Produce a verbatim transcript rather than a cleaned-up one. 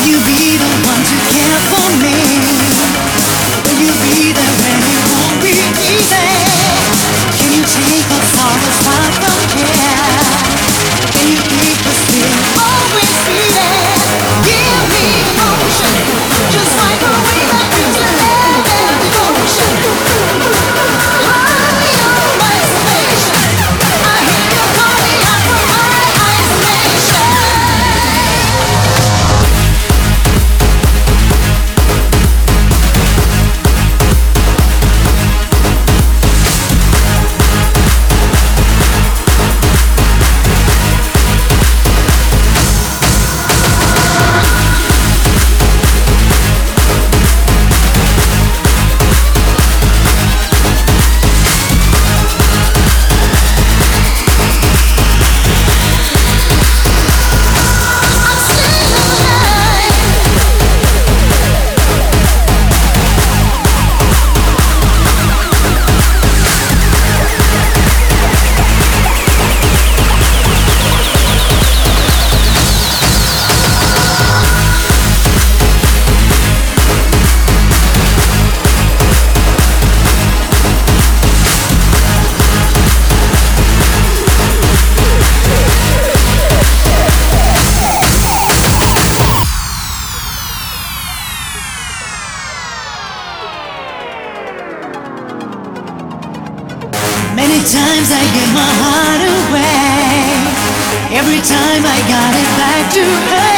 you be the one to care for me? Will you be there when it won't be easy? Can you take us all the far from here? Can you keep the spirit always beating? Give me motion, just like a wave that gives you love and devotion. Hurry up, my salvation. I hear you calling out from my isolation. Many times I give my heart away. Every time I got it back to her.